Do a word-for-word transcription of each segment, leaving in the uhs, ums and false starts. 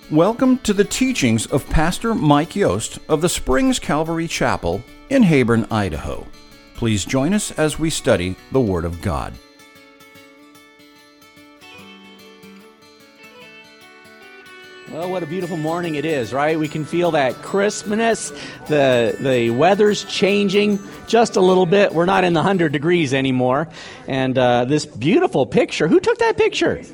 Welcome to the teachings of Pastor Mike Yost of the Springs Calvary Chapel in Heyburn, Idaho. Please join us as we study the Word of God. Well, what a beautiful morning it is, right? We can feel that crispness. The the weather's changing just a little bit. We're not in the one hundred degrees anymore. And uh, this beautiful picture. Who took that picture?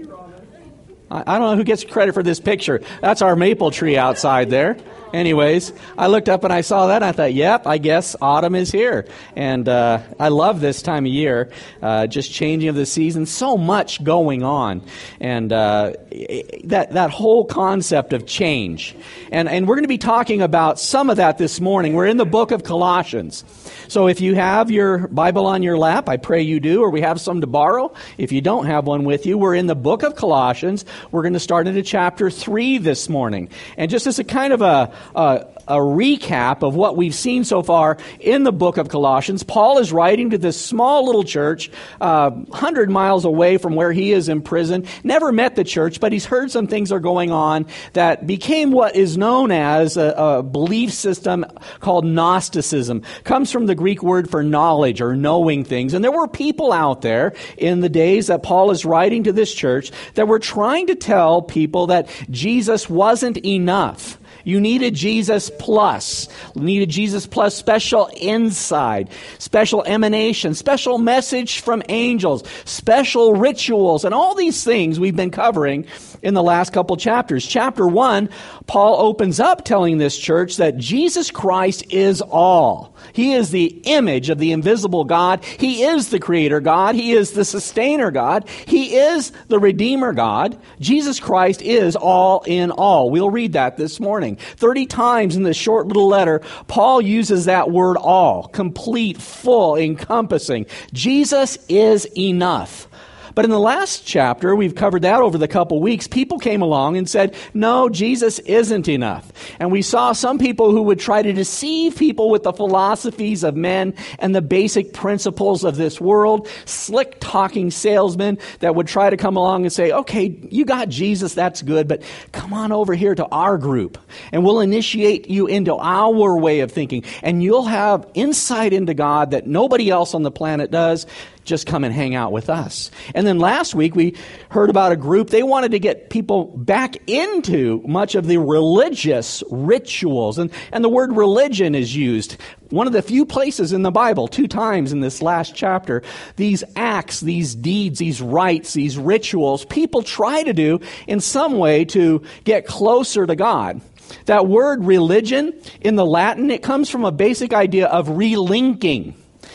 I, I don't know who gets credit for this picture. That's our maple tree outside there. Anyways, I looked up and I saw that and I thought, yep, I guess autumn is here. And uh, I love this time of year, uh, just changing of the season, so much going on. And uh, that that whole concept of change. And, and we're going to be talking about some of that this morning. We're in the book of Colossians. So if you have your Bible on your lap, I pray you do, or we have some to borrow. If you don't have one with you, we're in the book of Colossians. We're going to start into chapter three this morning. And just as a kind of a Uh, a recap of what we've seen so far in the book of Colossians, Paul is writing to this small little church, uh, one hundred miles away from where he is in prison. Never met the church, but he's heard some things are going on that became what is known as a, a belief system called Gnosticism. Comes from the Greek word for knowledge or knowing things. And there were people out there in the days that Paul is writing to this church that were trying to tell people that Jesus wasn't enough. You needed Jesus plus. You needed Jesus plus special insight, special emanation, special message from angels, special rituals, and all these things we've been covering in the last couple chapters. Chapter one, Paul opens up telling this church that Jesus Christ is all. He is the image of the invisible God. He is the creator God. He is the sustainer God. He is the redeemer God. Jesus Christ is all in all. We'll read that this morning. thirty times in this short little letter, Paul uses that word all, complete, full, encompassing. Jesus is enough. But in the last chapter, we've covered that over the couple weeks, people came along and said, no, Jesus isn't enough. And we saw some people who would try to deceive people with the philosophies of men and the basic principles of this world, slick-talking salesmen that would try to come along and say, okay, you got Jesus, that's good, but come on over here to our group, and we'll initiate you into our way of thinking, and you'll have insight into God that nobody else on the planet does. Just come and hang out with us. And then last week we heard about a group. They wanted to get people back into much of the religious rituals. And, and the word religion is used. One of the few places in the Bible, two times in this last chapter, these acts, these deeds, these rites, these rituals, people try to do in some way to get closer to God. That word religion in the Latin, it comes from a basic idea of relinking.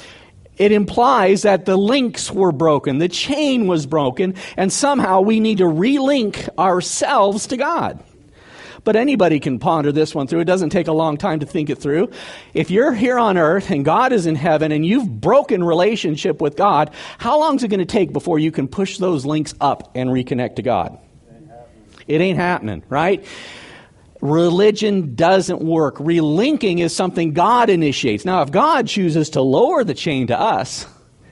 It implies that the links were broken, the chain was broken, and somehow we need to relink ourselves to God. But anybody can ponder this one through. It doesn't take a long time to think it through. If you're here on earth and God is in heaven and you've broken relationship with God, how long is it going to take before you can push those links up and reconnect to God? It ain't happening, right? Religion doesn't work. Relinking is something God initiates. Now, if God chooses to lower the chain to us,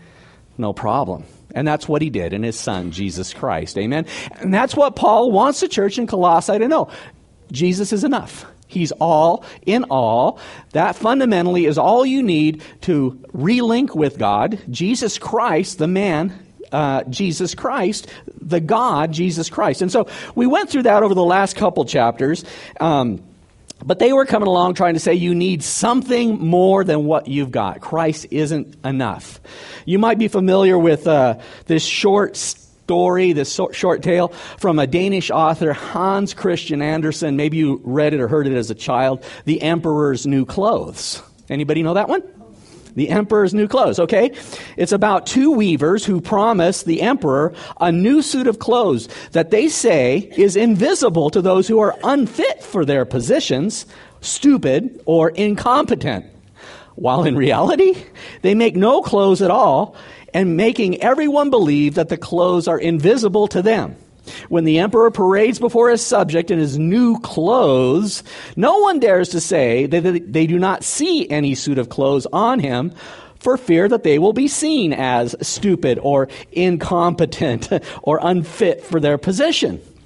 no problem. And that's what he did in his son, Jesus Christ. Amen? And that's what Paul wants the church in Colossae to know. Jesus is enough. He's all in all. That fundamentally is all you need to relink with God. Jesus Christ, the man, Uh, Jesus Christ, the God, Jesus Christ. And so we went through that over the last couple chapters, um, but they were coming along trying to say you need something more than what you've got. Christ isn't enough. You might be familiar with uh, this short story, this short tale from a Danish author, Hans Christian Andersen. Maybe you read it or heard it as a child, The Emperor's New Clothes. Anybody know that one? The Emperor's New Clothes, okay? It's about two weavers who promise the emperor a new suit of clothes that they say is invisible to those who are unfit for their positions, stupid, or incompetent. While in reality, they make no clothes at all and making everyone believe that the clothes are invisible to them. When the emperor parades before his subject in his new clothes, no one dares to say that they do not see any suit of clothes on him for fear that they will be seen as stupid or incompetent or unfit for their position.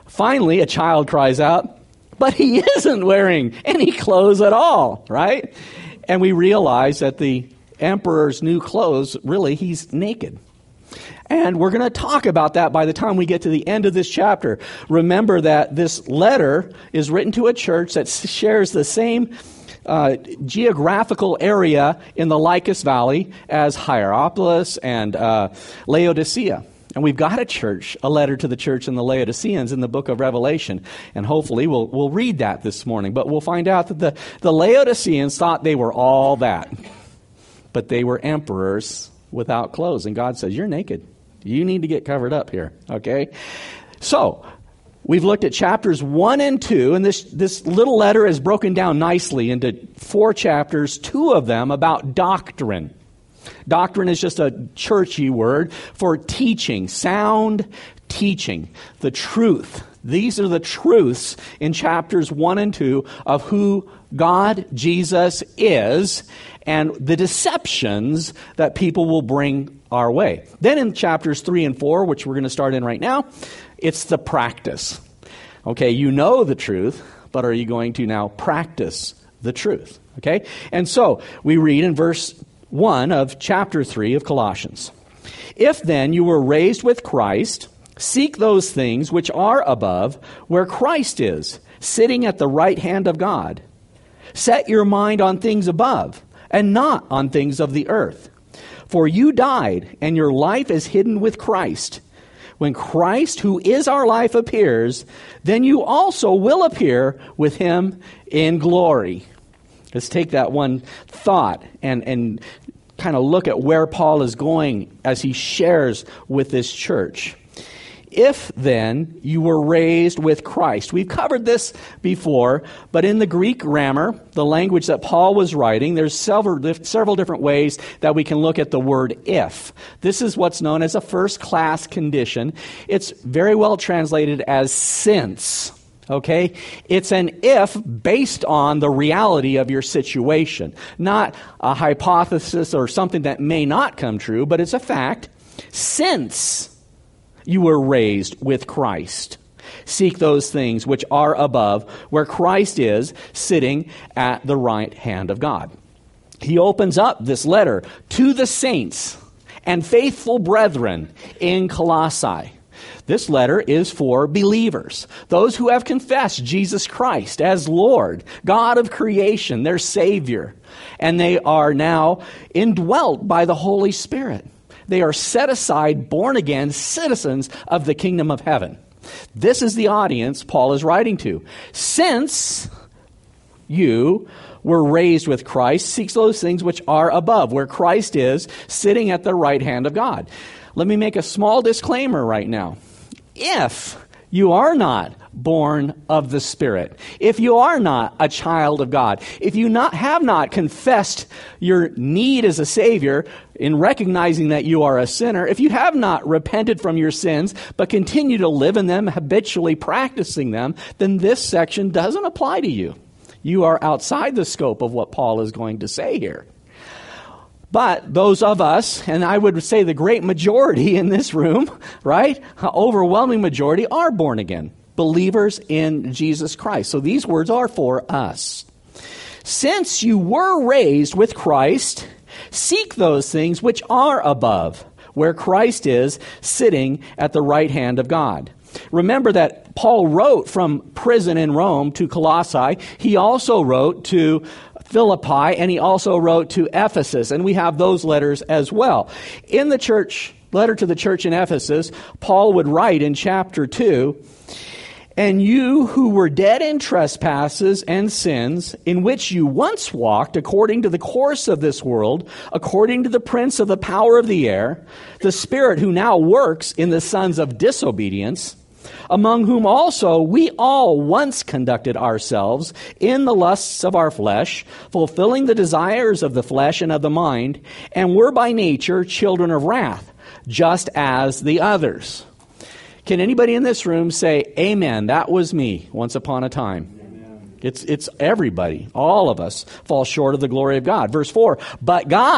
Finally, a child cries out, but he isn't wearing any clothes at all, right? And we realize that the emperor's new clothes, really, he's naked. And we're going to talk about that by the time we get to the end of this chapter. Remember that this letter is written to a church that shares the same uh, geographical area in the Lycus Valley as Hierapolis and uh, Laodicea. And we've got a church, a letter to the church in the Laodiceans in the book of Revelation. And hopefully we'll we'll read that this morning. But we'll find out that the, the Laodiceans thought they were all that. But they were emperors without clothes. And God says, you're naked. You need to get covered up here, okay? So, we've looked at chapters one and two, and this, this little letter is broken down nicely into four chapters, two of them about doctrine. Doctrine is just a churchy word for teaching, sound teaching, the truth. These are the truths in chapters one and two of who God, Jesus, is, and the deceptions that people will bring our way. Then in chapters three and four, which we're going to start in right now, it's the practice. Okay, you know the truth, but are you going to now practice the truth? Okay, and so we read in verse one of chapter three of Colossians. If then you were raised with Christ, seek those things which are above, where Christ is, sitting at the right hand of God. Set your mind on things above, and not on things of the earth. For you died, and your life is hidden with Christ. When Christ, who is our life, appears, then you also will appear with him in glory. Let's take that one thought and, and kind of look at where Paul is going as he shares with this church. If then you were raised with Christ. We've covered this before, but in the Greek grammar, the language that Paul was writing, there's several, several different ways that we can look at the word if. This is what's known as a first-class condition. It's very well translated as since. Okay? It's an if based on the reality of your situation. Not a hypothesis or something that may not come true, but it's a fact. Since you were raised with Christ, seek those things which are above, where Christ is, sitting at the right hand of God. He opens up this letter to the saints and faithful brethren in Colossae. This letter is for believers, those who have confessed Jesus Christ as Lord, God of creation, their Savior, and they are now indwelt by the Holy Spirit. They are set aside, born-again citizens of the kingdom of heaven. This is the audience Paul is writing to. Since you were raised with Christ, seek those things which are above, where Christ is, sitting at the right hand of God. Let me make a small disclaimer right now. If you are not born of the Spirit, if you are not a child of God, if you not have not confessed your need as a Savior in recognizing that you are a sinner, if you have not repented from your sins but continue to live in them, habitually practicing them, then this section doesn't apply to you. You are outside the scope of what Paul is going to say here. But those of us, and I would say the great majority in this room, right, overwhelming majority, are born again, believers in Jesus Christ. So these words are for us. Since you were raised with Christ, seek those things which are above, where Christ is, sitting at the right hand of God. Remember that Paul wrote from prison in Rome to Colossae. He also wrote to Philippi, and he also wrote to Ephesus, and we have those letters as well. In the church, letter to the church in Ephesus, Paul would write in chapter two, and you who were dead in trespasses and sins, in which you once walked according to the course of this world, according to the prince of the power of the air, the spirit who now works in the sons of disobedience, among whom also we all once conducted ourselves in the lusts of our flesh, fulfilling the desires of the flesh and of the mind, and were by nature children of wrath, just as the others. Can anybody in this room say, amen, that was me once upon a time? Amen. It's, it's everybody, all of us fall short of the glory of God. Verse four, but God,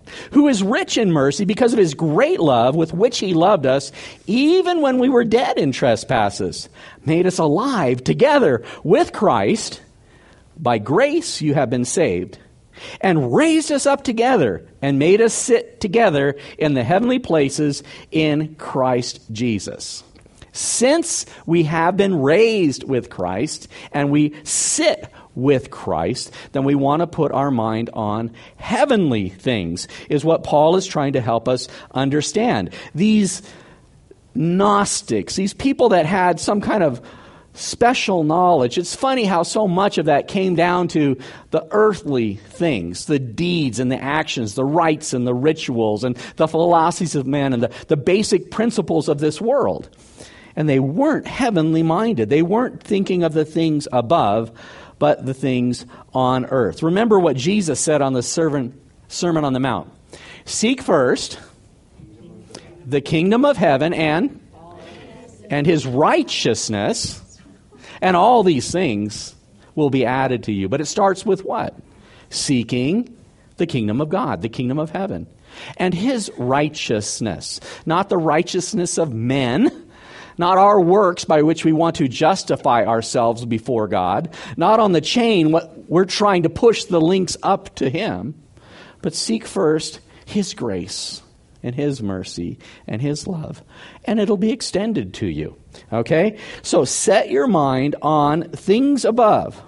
who is rich in mercy because of his great love with which he loved us, even when we were dead in trespasses, made us alive together with Christ. By grace you have been saved, and raised us up together, and made us sit together in the heavenly places in Christ Jesus. Since we have been raised with Christ, and we sit with Christ, then we want to put our mind on heavenly things, is what Paul is trying to help us understand. These Gnostics, these people that had some kind of special knowledge, it's funny how so much of that came down to the earthly things, the deeds and the actions, the rites and the rituals and the philosophies of men and the, the basic principles of this world. And they weren't heavenly minded. They weren't thinking of the things above, but the things on earth. Remember what Jesus said on the Sermon on the Mount. Seek first the kingdom of heaven and, and his righteousness, and all these things will be added to you. But it starts with what? Seeking the kingdom of God, the kingdom of heaven, and his righteousness. Not the righteousness of men, not our works by which we want to justify ourselves before God, not on the chain what we're trying to push the links up to him, but seek first his grace and his mercy and his love, and it'll be extended to you. Okay? So set your mind on things above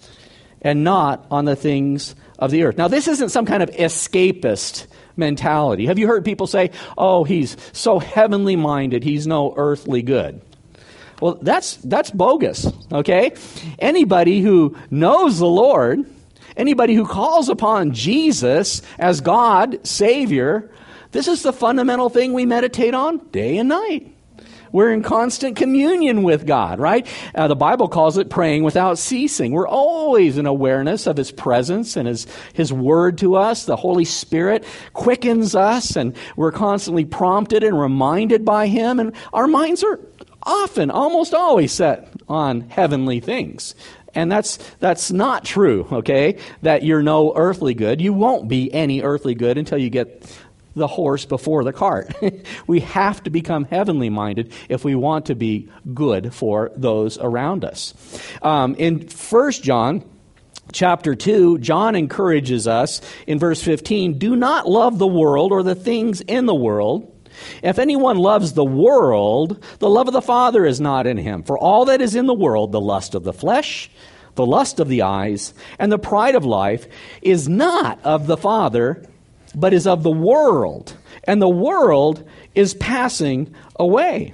and not on the things of the earth. Now, this isn't some kind of escapist mentality. Have you heard people say, oh, he's so heavenly minded, he's no earthly good? Well, that's that's bogus, okay? Anybody who knows the Lord, anybody who calls upon Jesus as God, Savior, this is the fundamental thing we meditate on day and night. We're in constant communion with God, right? Uh, the Bible calls it praying without ceasing. We're always in awareness of his presence and his, his word to us. The Holy Spirit quickens us, and we're constantly prompted and reminded by him. And our minds are often, almost always set on heavenly things. And that's that's not true, okay? That you're no earthly good. You won't be any earthly good until you get the horse before the cart. We have to become heavenly minded if we want to be good for those around us. Um, in First John chapter two, John encourages us in verse fifteen, do not love the world or the things in the world. If anyone loves the world, the love of the Father is not in him. For all that is in the world, the lust of the flesh, the lust of the eyes, and the pride of life, is not of the Father, but is of the world, and the world is passing away.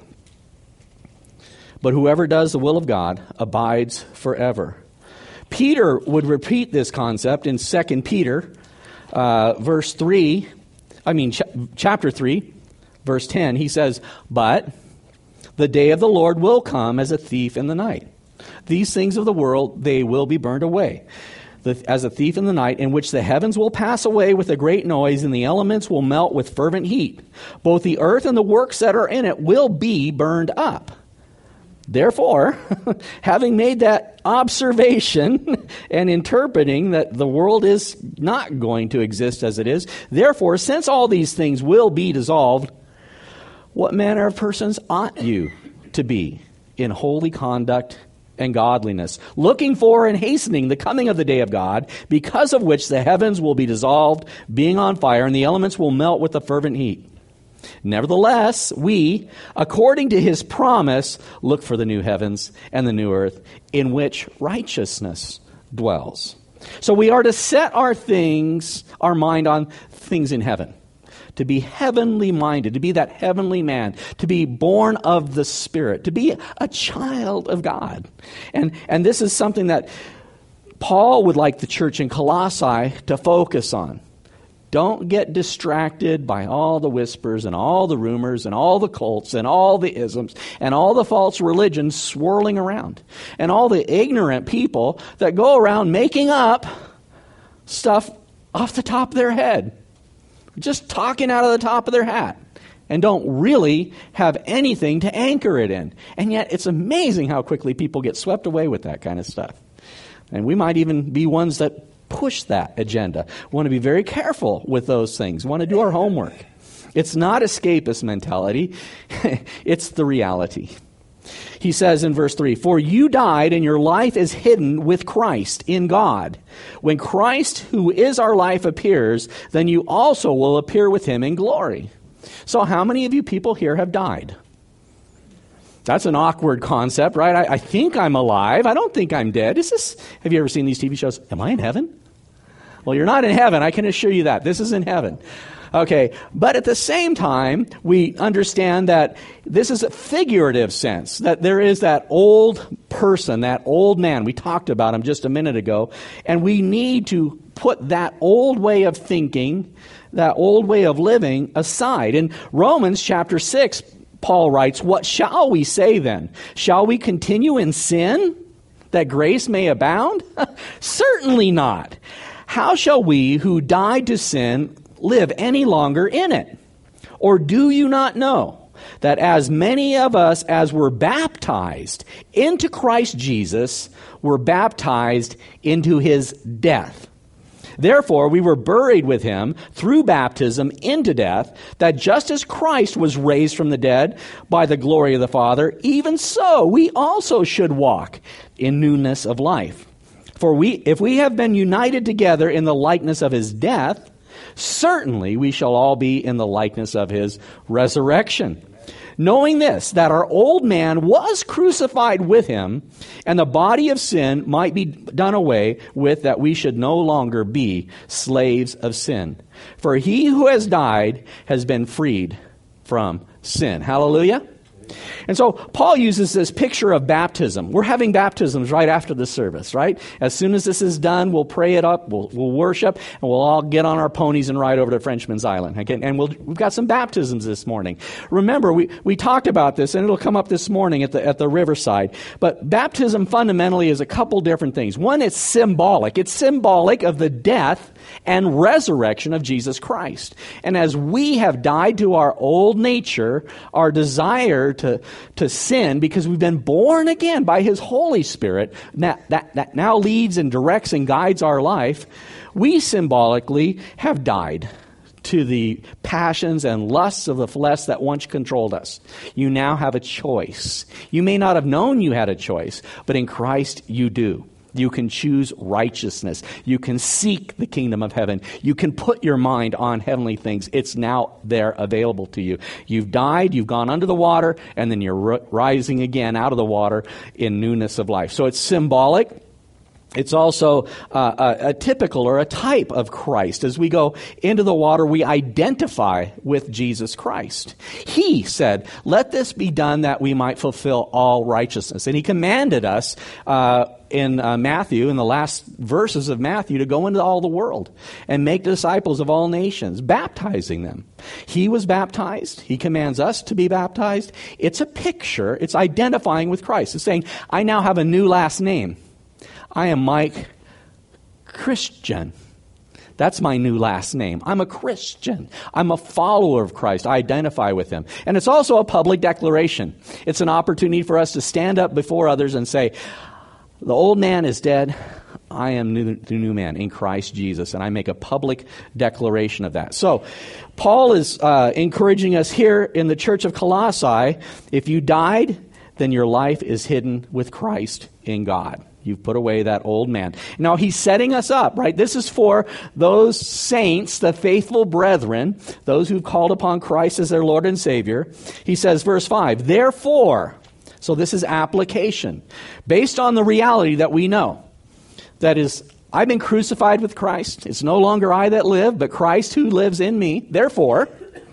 But whoever does the will of God abides forever. Peter would repeat this concept in Second Peter, uh, verse three, I mean ch- chapter three, verse ten. He says, but the day of the Lord will come as a thief in the night. These things of the world, they will be burned away as a thief in the night, in which the heavens will pass away with a great noise, and the elements will melt with fervent heat. Both the earth and the works that are in it will be burned up. Therefore, having made that observation and interpreting that the world is not going to exist as it is, therefore, since all these things will be dissolved, what manner of persons ought you to be in holy conduct and godliness, looking for and hastening the coming of the day of God, because of which the heavens will be dissolved, being on fire, and the elements will melt with a fervent heat. Nevertheless, we, according to his promise, look for the new heavens and the new earth, in which righteousness dwells. So we are to set our things, our mind on things in heaven. To be heavenly minded, to be that heavenly man, to be born of the Spirit, to be a child of God. And, and this is something that Paul would like the church in Colossae to focus on. Don't get distracted by all the whispers and all the rumors and all the cults and all the isms and all the false religions swirling around. And all the ignorant people that go around making up stuff off the top of their head. Just talking out of the top of their hat, and don't really have anything to anchor it in. And yet it's amazing how quickly people get swept away with that kind of stuff. And we might even be ones that push that agenda. We want to be very careful with those things. We want to do our homework. It's not escapist mentality. It's the reality. He says in verse three, "For you died, and your life is hidden with Christ in God. When Christ, who is our life, appears, then you also will appear with him in glory." So how many of you people here have died? That's an awkward concept, right? I, I think I'm alive. I don't think I'm dead. Is this? Have you ever seen these T V shows? Am I in heaven? Well, you're not in heaven. I can assure you that. This is in heaven. Okay, but at the same time, we understand that this is a figurative sense, that there is that old person, that old man. We talked about him just a minute ago, and we need to put that old way of thinking, that old way of living aside. In Romans chapter six, Paul writes, "What shall we say then? Shall we continue in sin, that grace may abound? Certainly not. How shall we who died to sin live any longer in it? Or do you not know that as many of us as were baptized into Christ Jesus were baptized into his death? Therefore, we were buried with him through baptism into death, that just as Christ was raised from the dead by the glory of the Father, even so we also should walk in newness of life. For we, if we have been united together in the likeness of his death, certainly we shall all be in the likeness of his resurrection. Knowing this, that our old man was crucified with him, and the body of sin might be done away with, that we should no longer be slaves of sin. For he who has died has been freed from sin." Hallelujah. And so Paul uses this picture of baptism. We're having baptisms right after the service, right? As soon as this is done, we'll pray it up, we'll, we'll worship, and we'll all get on our ponies and ride over to Frenchman's Island. Okay? And we'll, we've got some baptisms this morning. Remember, we, we talked about this, and it'll come up this morning at the, at the riverside. But baptism fundamentally is a couple different things. One, it's symbolic. It's symbolic of the death and resurrection of Jesus Christ. And as we have died to our old nature, our desire to, to sin, because we've been born again by his Holy Spirit, that, that, that now leads and directs and guides our life, we symbolically have died to the passions and lusts of the flesh that once controlled us. You now have a choice. You may not have known you had a choice, but in Christ you do. You can choose righteousness. You can seek the kingdom of heaven. You can put your mind on heavenly things. It's now there available to you. You've died, you've gone under the water, and then you're rising again out of the water in newness of life. So it's symbolic. It's also uh, a, a typical or a type of Christ. As we go into the water, we identify with Jesus Christ. He said, "Let this be done that we might fulfill all righteousness." And he commanded us uh, in uh, Matthew, in the last verses of Matthew, to go into all the world and make disciples of all nations, baptizing them. He was baptized. He commands us to be baptized. It's a picture. It's identifying with Christ. It's saying, I now have a new last name. I am Mike Christian. That's my new last name. I'm a Christian. I'm a follower of Christ. I identify with him. And it's also a public declaration. It's an opportunity for us to stand up before others and say, the old man is dead. I am new, the new man in Christ Jesus. And I make a public declaration of that. So Paul is uh, encouraging us here in the church of Colossae, if you died, then your life is hidden with Christ in God. You've put away that old man. Now, he's setting us up, right? This is for those saints, the faithful brethren, those who've called upon Christ as their Lord and Savior. He says, verse five, therefore, so this is application, based on the reality that we know. That is, I've been crucified with Christ. It's no longer I that live, but Christ who lives in me. Therefore,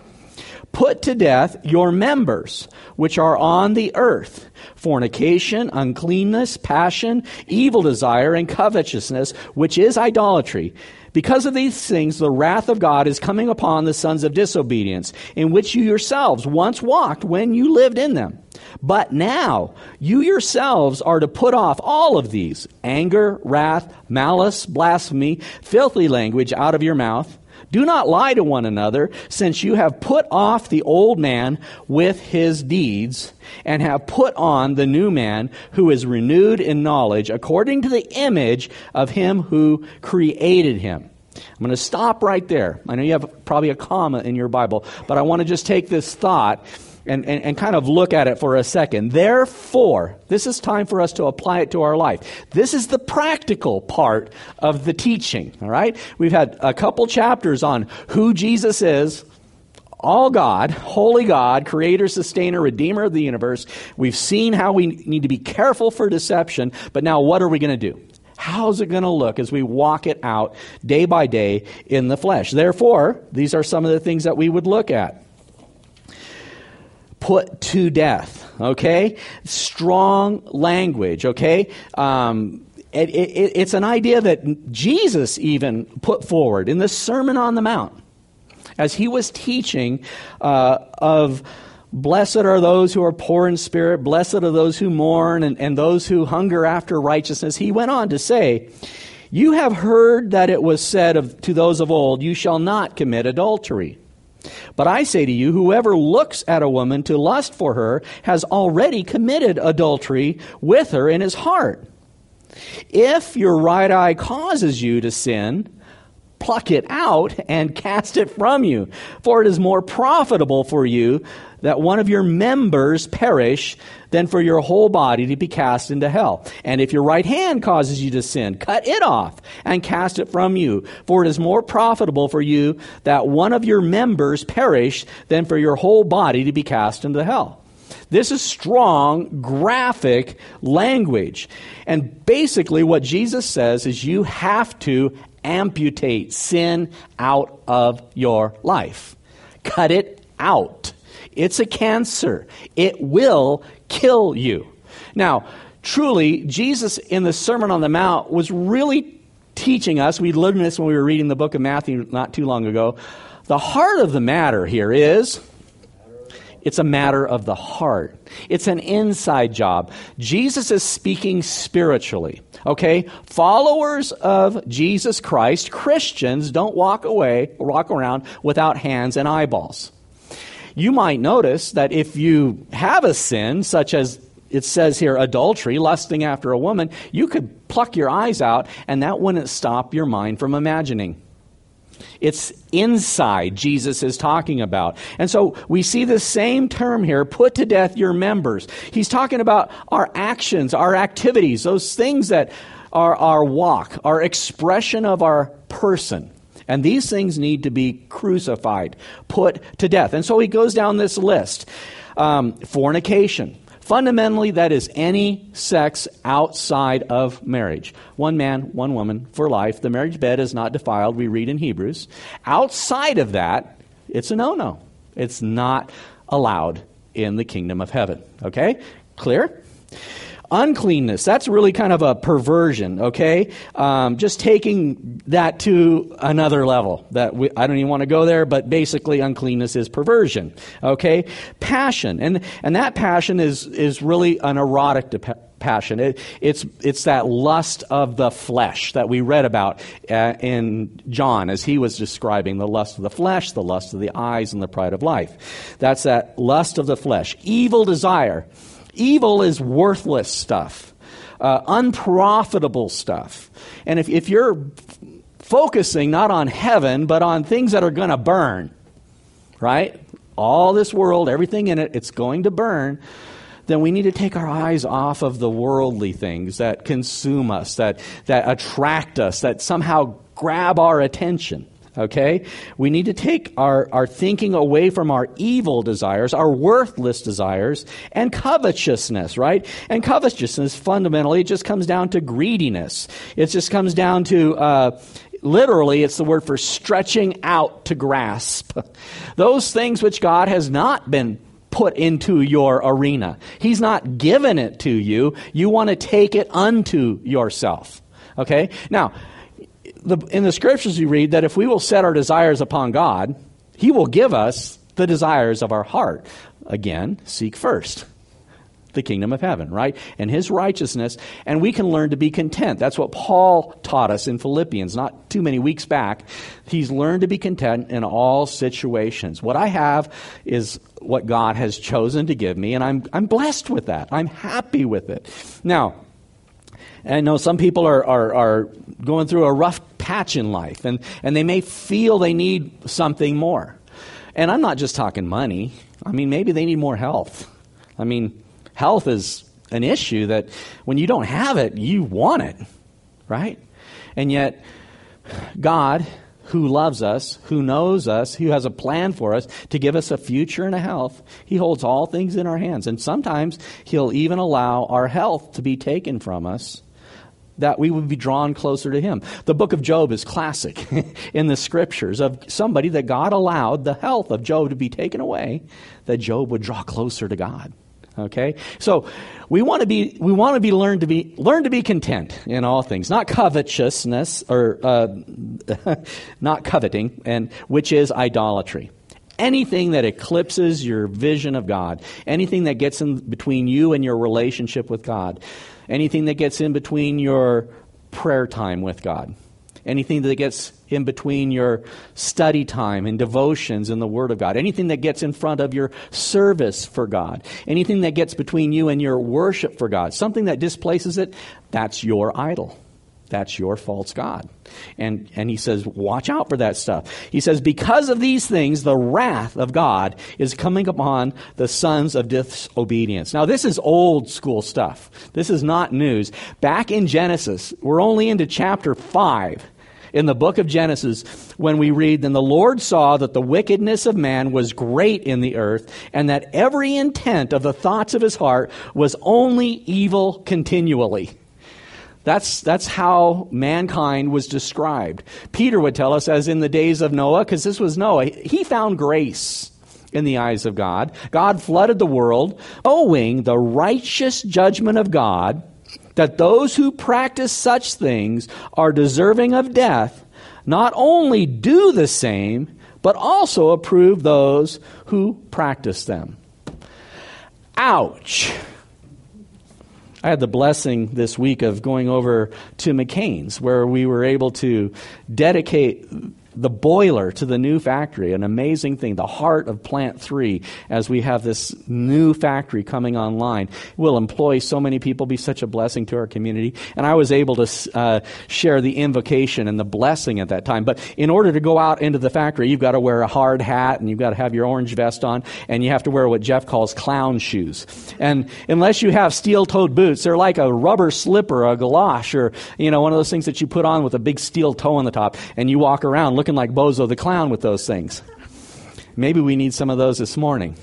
put to death your members, which are on the earth, fornication, uncleanness, passion, evil desire, and covetousness, which is idolatry. Because of these things, the wrath of God is coming upon the sons of disobedience, in which you yourselves once walked when you lived in them. But now you yourselves are to put off all of these: anger, wrath, malice, blasphemy, filthy language out of your mouth. Do not lie to one another, since you have put off the old man with his deeds, and have put on the new man, who is renewed in knowledge, according to the image of him who created him. I'm going to stop right there. I know you have probably a comma in your Bible, but I want to just take this thought and, and, and kind of look at it for a second. Therefore, this is time for us to apply it to our life. This is the practical part of the teaching, all right? We've had a couple chapters on who Jesus is, all God, holy God, creator, sustainer, redeemer of the universe. We've seen how we need to be careful for deception, but now what are we going to do? How's it going to look as we walk it out day by day in the flesh? Therefore, these are some of the things that we would look at. Put to death, okay? Strong language, okay? Um, it, it, it's an idea that Jesus even put forward in the Sermon on the Mount as he was teaching uh, of blessed are those who are poor in spirit, blessed are those who mourn, and, and those who hunger after righteousness. He went on to say, you have heard that it was said of, to those of old, you shall not commit adultery. But I say to you, whoever looks at a woman to lust for her has already committed adultery with her in his heart. If your right eye causes you to sin, pluck it out and cast it from you. For it is more profitable for you that one of your members perish than for your whole body to be cast into hell. And if your right hand causes you to sin, cut it off and cast it from you. For it is more profitable for you that one of your members perish than for your whole body to be cast into hell. This is strong, graphic language. And basically what Jesus says is you have to amputate sin out of your life. Cut it out. It's a cancer. It will kill you. Now, truly, Jesus in the Sermon on the Mount was really teaching us, we learned this when we were reading the book of Matthew not too long ago, the heart of the matter here is, it's a matter of the heart. It's an inside job. Jesus is speaking spiritually, okay? Followers of Jesus Christ, Christians, don't walk away, walk around without hands and eyeballs. You might notice that if you have a sin, such as it says here, adultery, lusting after a woman, you could pluck your eyes out and that wouldn't stop your mind from imagining. It's inside Jesus is talking about. And so we see the same term here, put to death your members. He's talking about our actions, our activities, those things that are our walk, our expression of our person. And these things need to be crucified, put to death. And so he goes down this list. Um, fornication. Fundamentally, that is any sex outside of marriage. One man, one woman for life. The marriage bed is not defiled, we read in Hebrews. Outside of that, it's a no-no. It's not allowed in the kingdom of heaven. Okay? Clear? Uncleanness, that's really kind of a perversion, okay? Um, just taking that to another level. That we, I don't even want to go there, but basically uncleanness is perversion, okay? Passion, and and that passion is is really an erotic de- passion. It, it's it's that lust of the flesh that we read about uh, in John as he was describing the lust of the flesh, the lust of the eyes, and the pride of life. That's that lust of the flesh. Evil desire. Evil is worthless stuff, uh, unprofitable stuff. And if, if you're focusing not on heaven, but on things that are going to burn, right? All this world, everything in it, it's going to burn. Then we need to take our eyes off of the worldly things that consume us, that, that attract us, that somehow grab our attention. Okay? We need to take our, our thinking away from our evil desires, our worthless desires, and covetousness, right? And covetousness, fundamentally, it just comes down to greediness. It just comes down to, uh, literally, it's the word for stretching out to grasp. Those things which God has not been put into your arena. He's not given it to you. You want to take it unto yourself. Okay? Now, The, in the scriptures we read that if we will set our desires upon God, He will give us the desires of our heart. Again, seek first. the kingdom of heaven, right? And his righteousness, and we can learn to be content. That's what Paul taught us in Philippians not too many weeks back. He's learned to be content in all situations. What I have is what God has chosen to give me, and I'm I'm blessed with that. I'm happy with it. Now, and I know some people are, are, are going through a rough patch in life, and, and they may feel they need something more. And I'm not just talking money. I mean, maybe they need more health. I mean, health is an issue that when you don't have it, you want it, right? And yet, God, who loves us, who knows us, who has a plan for us to give us a future and a health, he holds all things in our hands. And sometimes he'll even allow our health to be taken from us, that we would be drawn closer to him. The book of Job is classic in the scriptures of somebody that God allowed the health of Job to be taken away, that Job would draw closer to God. Okay? So we want to be we want to be learned to be learn to be content in all things, not covetousness or uh, not coveting, and which is idolatry. Anything that eclipses your vision of God, anything that gets in between you and your relationship with God, anything that gets in between your prayer time with God, anything that gets in between your study time and devotions in the Word of God, anything that gets in front of your service for God, anything that gets between you and your worship for God, something that displaces it, that's your idol. That's your false god. And and he says, watch out for that stuff. He says, because of these things, the wrath of God is coming upon the sons of disobedience. Now, this is old school stuff. This is not news. Back in Genesis, we're only into chapter five in the book of Genesis when we read, then the Lord saw that the wickedness of man was great in the earth, and that every intent of the thoughts of his heart was only evil continually. That's that's how mankind was described. Peter would tell us, as in the days of Noah, because this was Noah, he found grace in the eyes of God. God flooded the world, owing the righteous judgment of God, that those who practice such things are deserving of death, not only do the same, but also approve those who practice them. Ouch. I had the blessing this week of going over to McCain's, where we were able to dedicate the boiler to the new factory, an amazing thing, the heart of Plant three, as we have this new factory coming online. We'll employ so many people, be such a blessing to our community. And I was able to uh, share the invocation and the blessing at that time. But in order to go out into the factory, you've got to wear a hard hat, and you've got to have your orange vest on, and you have to wear what Jeff calls clown shoes. And unless you have steel-toed boots, they're like a rubber slipper, a galosh, or you know, one of those things that you put on with a big steel toe on the top, and you walk around looking like Bozo the Clown with those things. Maybe we need some of those this morning.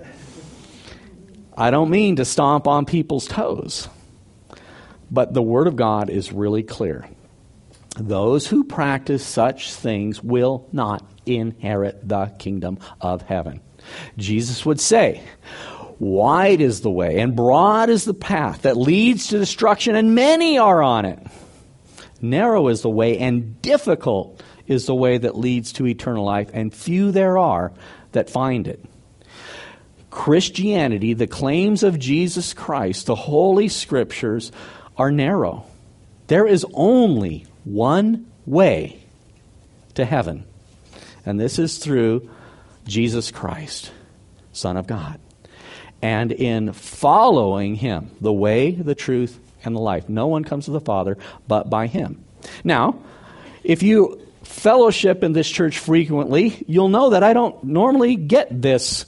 I don't mean to stomp on people's toes, but the Word of God is really clear. Those who practice such things will not inherit the kingdom of heaven. Jesus would say, wide is the way and broad is the path that leads to destruction, and many are on it. Narrow is the way and difficult is the way that leads to eternal life, and few there are that find it. Christianity, the claims of Jesus Christ, the Holy Scriptures are narrow. There is only one way to heaven, and this is through Jesus Christ, Son of God. And in following Him, the way, the truth, and the life, no one comes to the Father but by Him. Now, if you fellowship in this church frequently, you'll know that I don't normally get this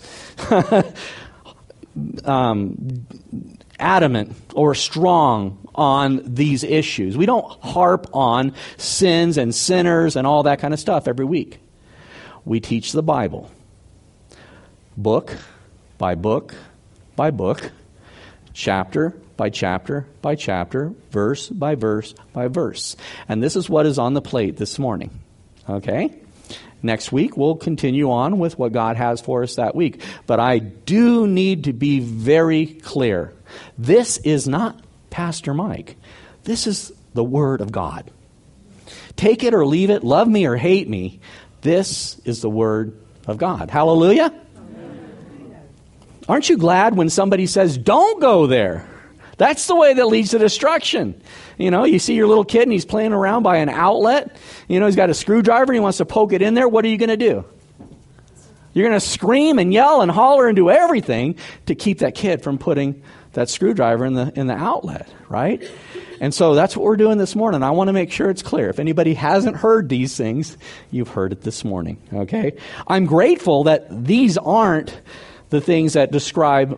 um, adamant or strong on these issues. We don't harp on sins and sinners and all that kind of stuff every week. We teach the Bible, book by book by book, chapter by chapter by chapter, verse by verse by verse. And this is what is on the plate this morning. Okay? Next week, we'll continue on with what God has for us that week. But I do need to be very clear. This is not Pastor Mike. This is the Word of God. Take it or leave it, love me or hate me. This is the Word of God. Hallelujah? Aren't you glad when somebody says, don't go there? That's the way that leads to destruction. You know, you see your little kid and he's playing around by an outlet. You know, he's got a screwdriver and he wants to poke it in there. What are you going to do? You're going to scream and yell and holler and do everything to keep that kid from putting that screwdriver in the in the outlet, right? And so that's what we're doing this morning. I want to make sure it's clear. If anybody hasn't heard these things, you've heard it this morning, okay? I'm grateful that these aren't the things that describe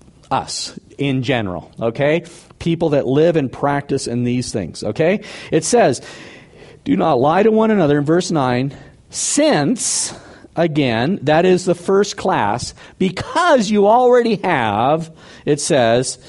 us in general, okay? People that live and practice in these things, okay? It says, do not lie to one another in verse nine, since, again, that is the first class, because you already have, it says,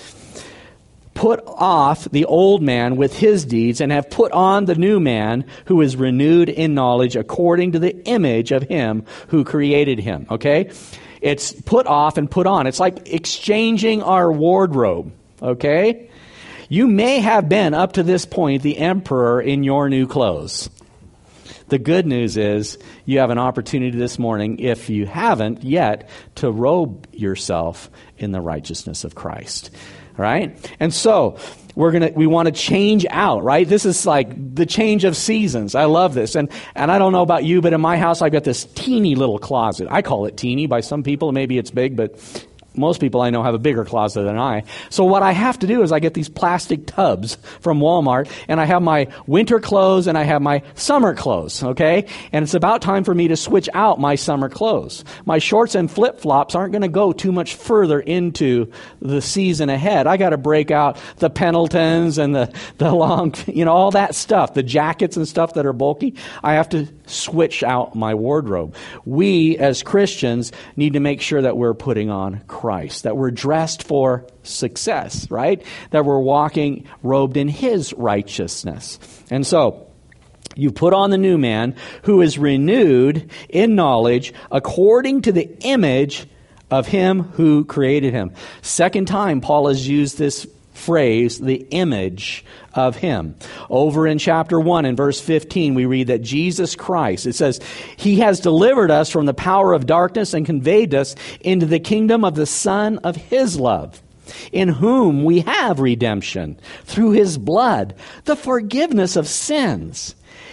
put off the old man with his deeds and have put on the new man who is renewed in knowledge according to the image of him who created him, okay? It's put off and put on. It's like exchanging our wardrobe, okay? You may have been, up to this point, the emperor in your new clothes. The good news is you have an opportunity this morning, if you haven't yet, to robe yourself in the righteousness of Christ, right? And so we're gonna we want to change out, right? This is like the change of seasons. I love this. And and I don't know about you, but in my house I've got this teeny little closet. I call it teeny. By some people maybe it's big, but most people I know have a bigger closet than I. So what I have to do is I get these plastic tubs from Walmart, and I have my winter clothes and I have my summer clothes, okay? And it's about time for me to switch out my summer clothes. My shorts and flip-flops aren't going to go too much further into the season ahead. I got to break out the Pendletons and the, the long, you know, all that stuff, the jackets and stuff that are bulky. I have to switch out my wardrobe. We, as Christians, need to make sure that we're putting on Christ, that we're dressed for success, right? That we're walking robed in His righteousness. And so, you put on the new man who is renewed in knowledge according to the image of Him who created him. Second time Paul has used this phrase, the image of Him. Over in chapter one, in verse fifteen, we read that Jesus Christ, it says, He has delivered us from the power of darkness and conveyed us into the kingdom of the Son of His love, in whom we have redemption through His blood, the forgiveness of sins.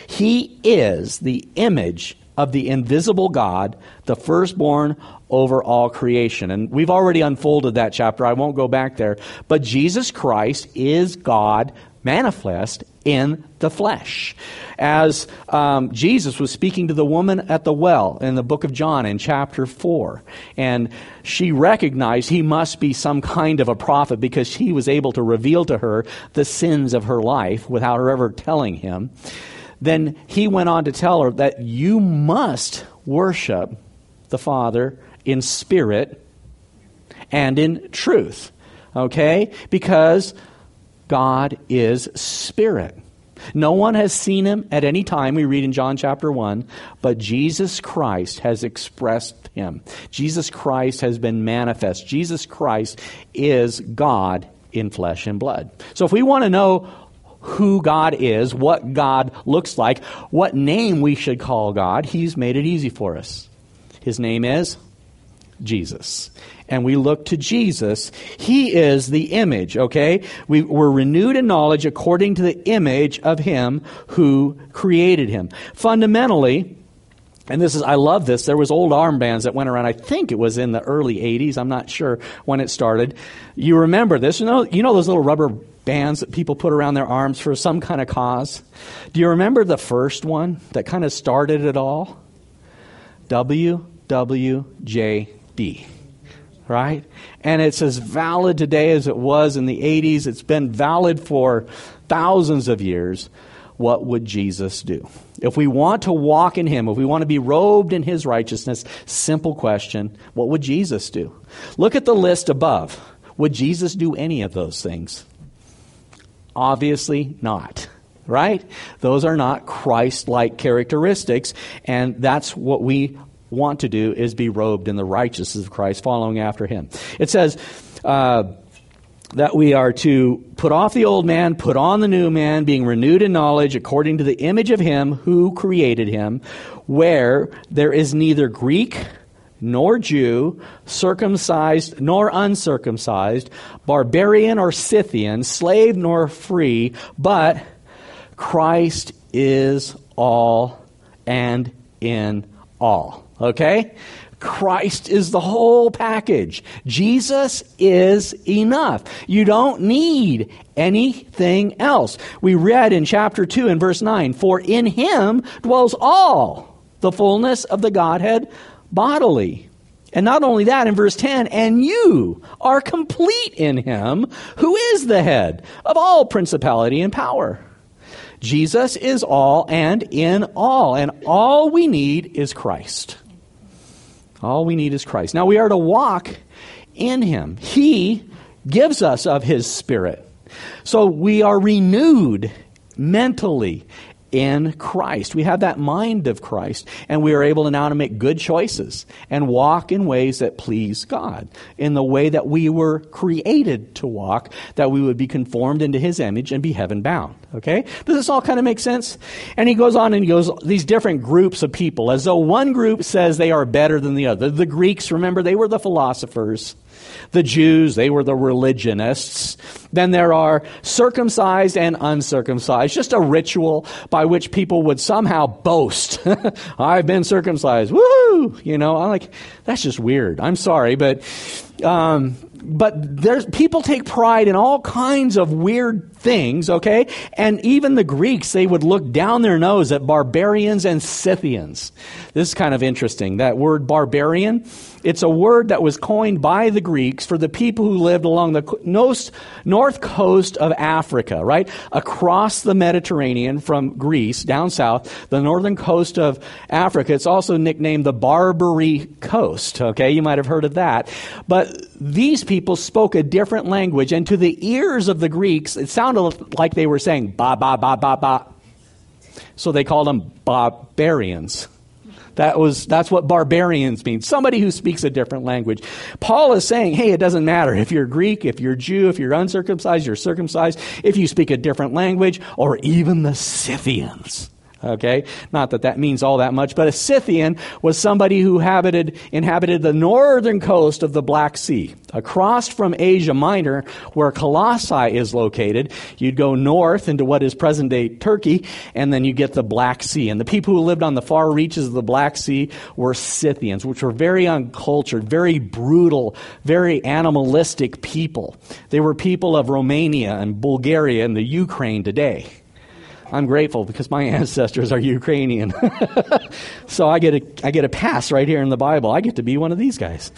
He is the image of the invisible God, the firstborn over all creation. And we've already unfolded that chapter. I won't go back there. But Jesus Christ is God manifest in the flesh. As um, Jesus was speaking to the woman at the well in the book of John in chapter four, and she recognized he must be some kind of a prophet because he was able to reveal to her the sins of her life without her ever telling him. Then he went on to tell her that you must worship the Father in spirit and in truth, okay? Because God is spirit. No one has seen Him at any time, we read in John chapter one, but Jesus Christ has expressed Him. Jesus Christ has been manifest. Jesus Christ is God in flesh and blood. So if we want to know who God is, what God looks like, what name we should call God, He's made it easy for us. His name is Jesus. And we look to Jesus. He is the image, okay? We were renewed in knowledge according to the image of Him who created Him. Fundamentally, and this is, I love this, there was old armbands that went around, I think it was in the early eighties, I'm not sure when it started. You remember this, you know, you know those little rubber bands that people put around their arms for some kind of cause? Do you remember the first one that kind of started it all? W W J D, right? And it's as valid today as it was in the eighties. It's been valid for thousands of years. What would Jesus do? If we want to walk in Him, if we want to be robed in His righteousness, simple question, what would Jesus do? Look at the list above. Would Jesus do any of those things? Obviously not, right? Those are not Christ-like characteristics, and that's what we want to do, is be robed in the righteousness of Christ, following after Him. It says uh, that we are to put off the old man, put on the new man, being renewed in knowledge according to the image of Him who created him, where there is neither Greek nor Jew, circumcised nor uncircumcised, barbarian or Scythian, slave nor free, but Christ is all and in all. Okay? Christ is the whole package. Jesus is enough. You don't need anything else. We read in chapter two and verse nine, for in him dwells all the fullness of the Godhead bodily. And not only that, in verse ten, and you are complete in him who is the head of all principality and power. Jesus is all and in all, and all we need is Christ. All we need is Christ. Now we are to walk in him. He gives us of his Spirit. So we are renewed mentally in Christ. We have that mind of Christ, and we are able to now to make good choices and walk in ways that please God, in the way that we were created to walk, that we would be conformed into his image and be heaven bound. Okay? Does this all kind of make sense? And he goes on and he goes, these different groups of people, as though one group says they are better than the other. The Greeks, remember, they were the philosophers. The Jews, they were the religionists. Then there are circumcised and uncircumcised, just a ritual by which people would somehow boast. I've been circumcised. Woo! You know, I'm like, that's just weird. I'm sorry, but um, but there's people take pride in all kinds of weird things, okay? And even the Greeks, they would look down their nose at barbarians and Scythians. This is kind of interesting. That word barbarian, it's a word that was coined by the Greeks for the people who lived along the north coast of Africa, right? Across the Mediterranean from Greece, down south, the northern coast of Africa. It's also nicknamed the Barbary Coast, okay? You might have heard of that. But these people spoke a different language, and to the ears of the Greeks, it sounded like they were saying ba, ba, ba, ba, ba. So they called them barbarians. That was, that's what barbarians mean. Somebody who speaks a different language. Paul is saying, hey, it doesn't matter if you're Greek, if you're Jew, if you're uncircumcised, you're circumcised, if you speak a different language, or even the Scythians. Okay? Not that that means all that much, but a Scythian was somebody who inhabited, inhabited the northern coast of the Black Sea. Across from Asia Minor, where Colossae is located, you'd go north into what is present-day Turkey, and then you get the Black Sea. And the people who lived on the far reaches of the Black Sea were Scythians, which were very uncultured, very brutal, very animalistic people. They were people of Romania and Bulgaria and the Ukraine today. I'm grateful because my ancestors are Ukrainian. So I get a I get a pass right here in the Bible. I get to be one of these guys.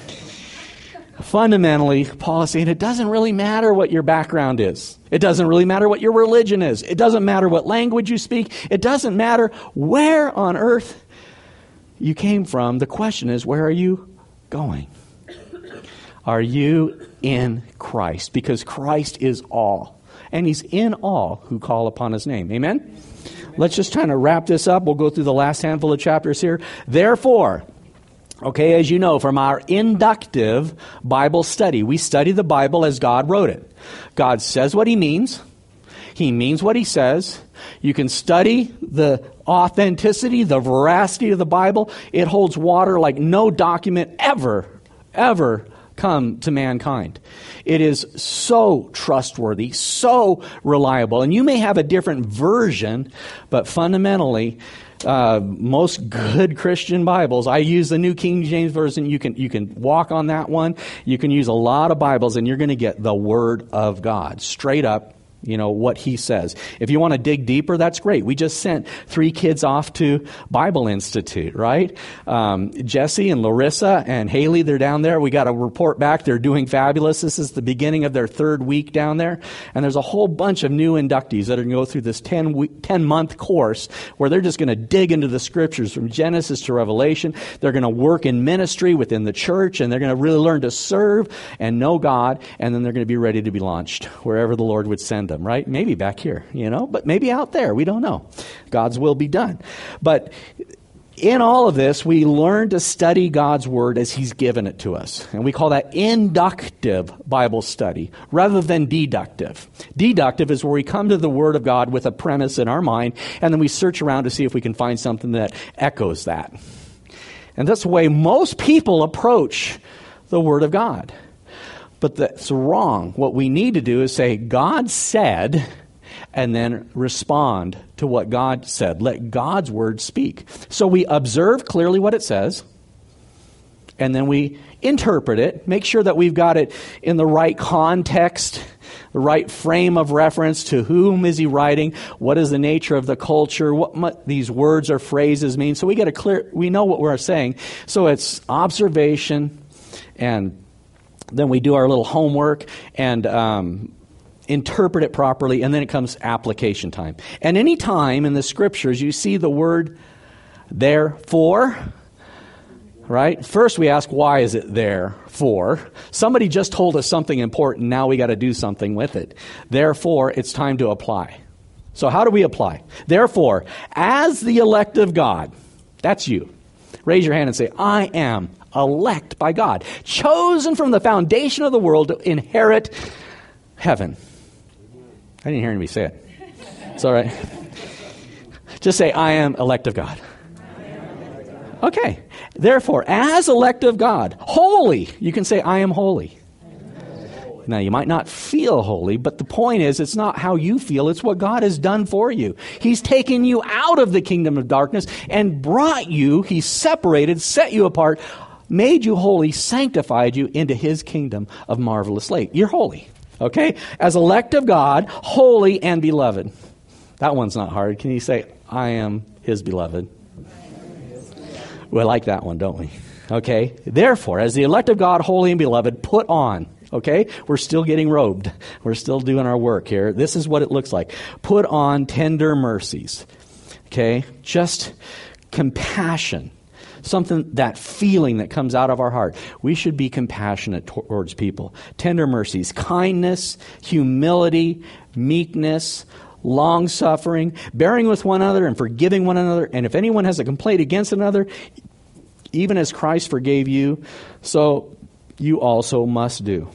Fundamentally, Paul is saying it doesn't really matter what your background is. It doesn't really matter what your religion is. It doesn't matter what language you speak. It doesn't matter where on earth you came from. The question is, where are you going? Are you in Christ? Because Christ is all. And he's in all who call upon his name. Amen? Let's just kind of wrap this up. We'll go through the last handful of chapters here. Therefore, okay, as you know, from our inductive Bible study, we study the Bible as God wrote it. God says what he means. He means what he says. You can study the authenticity, the veracity of the Bible. It holds water like no document ever, ever come to mankind. It is so trustworthy, so reliable. And you may have a different version, but fundamentally, uh, most good Christian Bibles, I use the New King James Version. You can, you can walk on that one. You can use a lot of Bibles, and you're going to get the Word of God straight up. You know, what he says. If you want to dig deeper, that's great. We just sent three kids off to Bible Institute, right? Um, Jesse and Larissa and Haley, they're down there. We got a report back. They're doing fabulous. This is the beginning of their third week down there. And there's a whole bunch of new inductees that are going to go through this ten week, ten month course where they're just going to dig into the scriptures from Genesis to Revelation. They're going to work in ministry within the church, and they're going to really learn to serve and know God. And then they're going to be ready to be launched wherever the Lord would send them. Right? Maybe back here, you know, but maybe out there. We don't know. God's will be done. But in all of this, we learn to study God's Word as he's given it to us. And we call that inductive Bible study rather than deductive. Deductive is where we come to the Word of God with a premise in our mind, and then we search around to see if we can find something that echoes that. And that's the way most people approach the Word of God. But that's wrong. What we need to do is say, God said, and then respond to what God said. Let God's Word speak. So we observe clearly what it says, and then we interpret it, make sure that we've got it in the right context, the right frame of reference. To whom is he writing? What is the nature of the culture? What mu- these words or phrases mean? So we get a clear, we know what we're saying. So it's observation, and then we do our little homework and um, interpret it properly, and then it comes application time. And any time in the Scriptures you see the word therefore, right? First we ask, why is it there for? Somebody just told us something important. Now we got to do something with it. Therefore, it's time to apply. So how do we apply? Therefore, as the elect of God, that's you. Raise your hand and say, I am elect by God, chosen from the foundation of the world to inherit heaven. I didn't hear anybody say it. It's all right. Just say, I am elect of God. Okay. Therefore, as elect of God, holy, you can say, I am holy. Now, you might not feel holy, but the point is, it's not how you feel, it's what God has done for you. He's taken you out of the kingdom of darkness and brought you, He's separated, set you apart, made you holy, sanctified you into His kingdom of marvelous light. You're holy, okay? As elect of God, holy and beloved. That one's not hard. Can you say, I am His beloved? We like that one, don't we? Okay. Therefore, as the elect of God, holy and beloved, put on. Okay. We're still getting robed. We're still doing our work here. This is what it looks like. Put on tender mercies. Okay. Just compassion. Something, that feeling that comes out of our heart. We should be compassionate towards people. Tender mercies, kindness, humility, meekness, long-suffering, bearing with one another and forgiving one another. And if anyone has a complaint against another, even as Christ forgave you, so you also must do.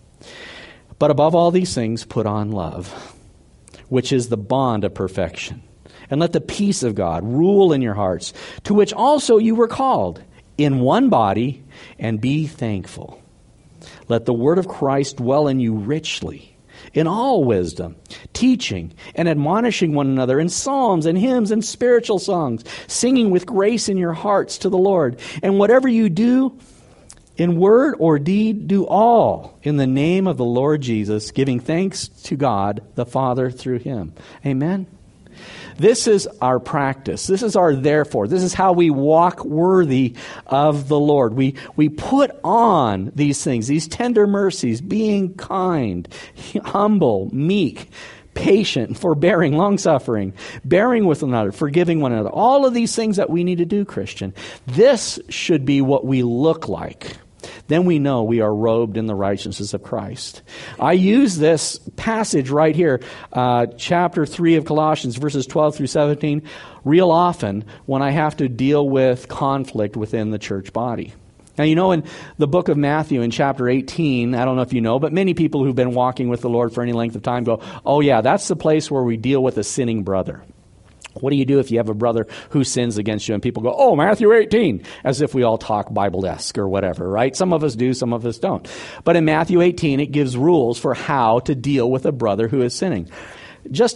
But above all these things, put on love, which is the bond of perfection. And let the peace of God rule in your hearts, to which also you were called, in one body, and be thankful. Let the word of Christ dwell in you richly, in all wisdom, teaching and admonishing one another in psalms and hymns and spiritual songs, singing with grace in your hearts to the Lord. And whatever you do, in word or deed, do all in the name of the Lord Jesus, giving thanks to God the Father through Him. Amen. This is our practice. This is our therefore. This is how we walk worthy of the Lord. We we put on these things, these tender mercies, being kind, humble, meek, patient, forbearing, long-suffering, bearing with one another, forgiving one another. All of these things that we need to do, Christian. This should be what we look like. Then we know we are robed in the righteousness of Christ. I use this passage right here, uh, chapter three of Colossians, verses twelve through seventeen, real often when I have to deal with conflict within the church body. Now, you know, in the book of Matthew in chapter eighteen, I don't know if you know, but many people who've been walking with the Lord for any length of time go, oh yeah, that's the place where we deal with a sinning brother. What do you do if you have a brother who sins against you? And people go, oh, Matthew eighteen, as if we all talk Bible-esque or whatever, right? Some of us do, some of us don't. But in Matthew eighteen, it gives rules for how to deal with a brother who is sinning. Just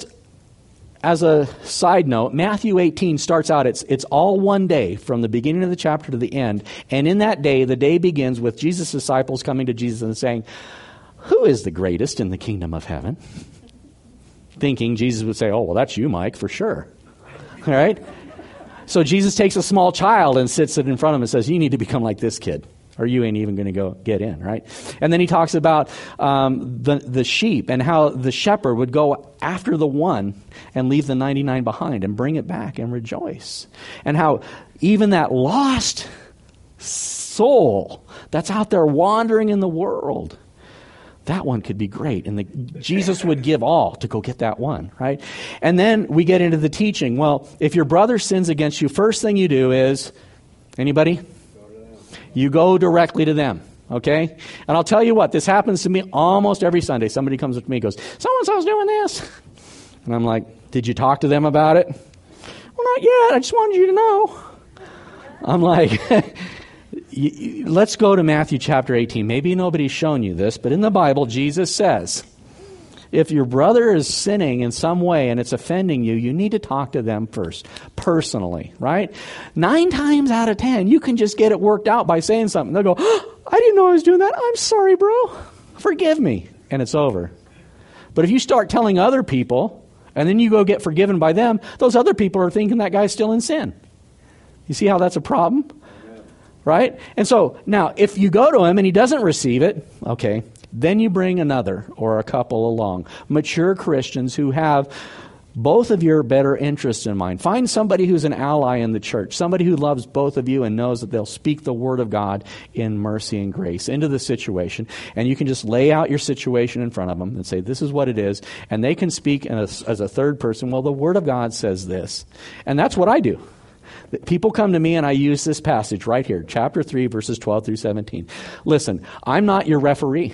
as a side note, Matthew eighteen starts out, it's, it's all one day from the beginning of the chapter to the end. And in that day, the day begins with Jesus' disciples coming to Jesus and saying, who is the greatest in the kingdom of heaven? Thinking Jesus would say, oh, well, that's you, Mike, for sure. All right? So Jesus takes a small child and sits it in front of him and says, you need to become like this kid, or you ain't even going to go get in, right? And then he talks about um, the, the sheep and how the shepherd would go after the one and leave the ninety-nine behind and bring it back and rejoice. And how even that lost soul that's out there wandering in the world, that one could be great. And the, Jesus would give all to go get that one, right? And then we get into the teaching. Well, if your brother sins against you, first thing you do is, anybody? You go directly to them, okay? And I'll tell you what, this happens to me almost every Sunday. Somebody comes up to me and goes, so-and-so's doing this. And I'm like, did you talk to them about it? Well, not yet. I just wanted you to know. I'm like, let's go to Matthew chapter eighteen. Maybe nobody's shown you this, but in the Bible, Jesus says, if your brother is sinning in some way and it's offending you, you need to talk to them first, personally, right? Nine times out of ten, you can just get it worked out by saying something. They'll go, oh, I didn't know I was doing that. I'm sorry, bro. Forgive me. And it's over. But if you start telling other people, and then you go get forgiven by them, those other people are thinking that guy's still in sin. You see how that's a problem? Right? And so, now, if you go to him and he doesn't receive it, okay, then you bring another or a couple along. Mature Christians who have both of your better interests in mind. Find somebody who's an ally in the church, somebody who loves both of you and knows that they'll speak the word of God in mercy and grace into the situation. And you can just lay out your situation in front of them and say, this is what it is. And they can speak as, as a third person, well, the word of God says this. And that's what I do. People come to me and I use this passage right here, chapter three, verses twelve through seventeen. Listen, I'm not your referee.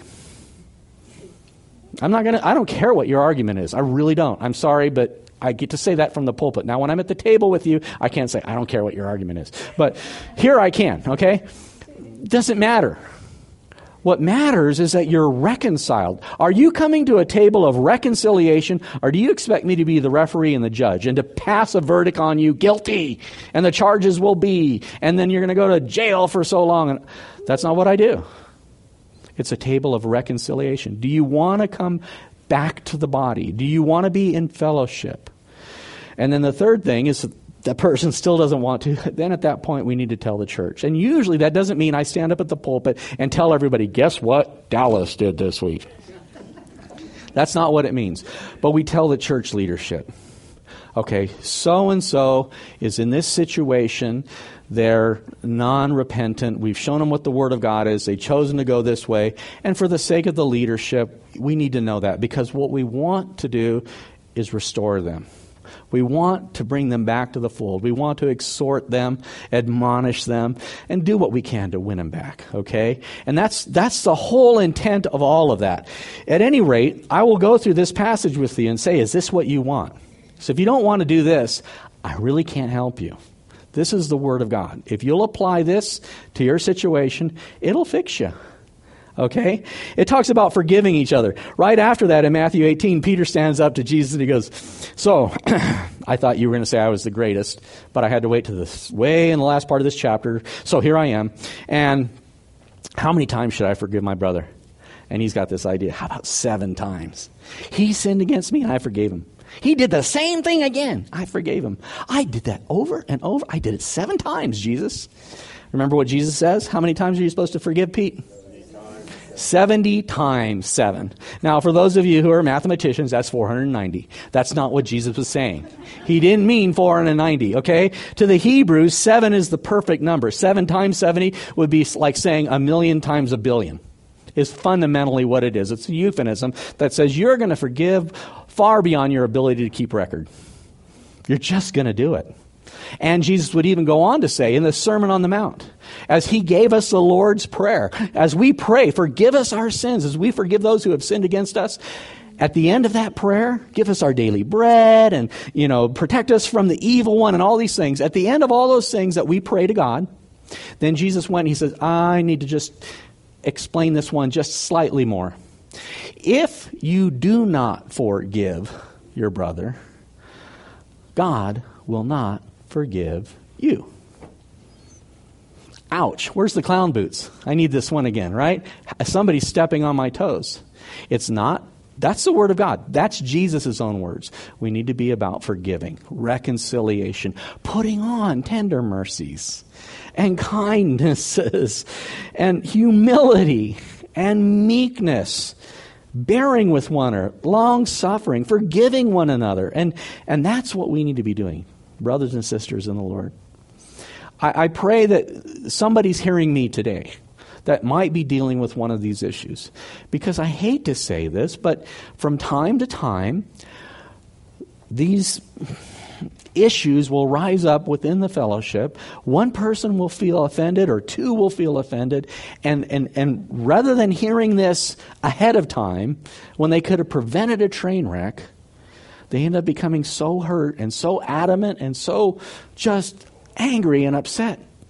I'm not going to, I don't care what your argument is. I really don't. I'm sorry, but I get to say that from the pulpit. Now, when I'm at the table with you, I can't say, I don't care what your argument is. But here I can, okay? Doesn't matter. What matters is that you're reconciled. Are you coming to a table of reconciliation, or do you expect me to be the referee and the judge and to pass a verdict on you guilty, and the charges will be, and then you're going to go to jail for so long? And that's not what I do. It's a table of reconciliation. Do you want to come back to the body? Do you want to be in fellowship? And then the third thing is the person still doesn't want to. Then at that point, we need to tell the church. And usually that doesn't mean I stand up at the pulpit and tell everybody, guess what Dallas did this week? That's not what it means. But we tell the church leadership. Okay, so-and-so is in this situation. They're non-repentant. We've shown them what the Word of God is. They've chosen to go this way. And for the sake of the leadership, we need to know that, because what we want to do is restore them. We want to bring them back to the fold. We want to exhort them, admonish them, and do what we can to win them back, okay? And that's that's the whole intent of all of that. At any rate, I will go through this passage with you and say, is this what you want? So if you don't want to do this, I really can't help you. This is the Word of God. If you'll apply this to your situation, it'll fix you. Okay? It talks about forgiving each other. Right after that, in Matthew eighteen, Peter stands up to Jesus and he goes, so, I thought you were going to say I was the greatest, but I had to wait to this way in the last part of this chapter. So here I am. And how many times should I forgive my brother? And he's got this idea. How about seven times? He sinned against me and I forgave him. He did the same thing again. I forgave him. I did that over and over. I did it seven times, Jesus. Remember what Jesus says? How many times are you supposed to forgive, Pete? seventy times seven. Now, for those of you who are mathematicians, that's four hundred ninety. That's not what Jesus was saying. He didn't mean four hundred ninety, okay? To the Hebrews, seven is the perfect number. seven times seventy would be like saying a million times a billion. Is fundamentally what it is. It's a euphemism that says you're going to forgive far beyond your ability to keep record. You're just going to do it. And Jesus would even go on to say in the Sermon on the Mount, as he gave us the Lord's Prayer, as we pray, forgive us our sins, as we forgive those who have sinned against us, at the end of that prayer, give us our daily bread and, you know, protect us from the evil one and all these things. At the end of all those things that we pray to God, then Jesus went and he says, I need to just explain this one just slightly more. If you do not forgive your brother, God will not forgive you. Ouch. Where's the clown boots? I need this one again, right? Somebody's stepping on my toes. It's not. That's the Word of God. That's Jesus' own words. We need to be about forgiving, reconciliation, putting on tender mercies and kindnesses and humility and meekness, bearing with one another, long-suffering, forgiving one another. And, and that's what we need to be doing, brothers and sisters in the Lord. I, I pray that somebody's hearing me today that might be dealing with one of these issues. Because I hate to say this, but from time to time, these issues will rise up within the fellowship. One person will feel offended or two will feel offended. And, and, and rather than hearing this ahead of time, when they could have prevented a train wreck, they end up becoming so hurt and so adamant and so just angry and upset.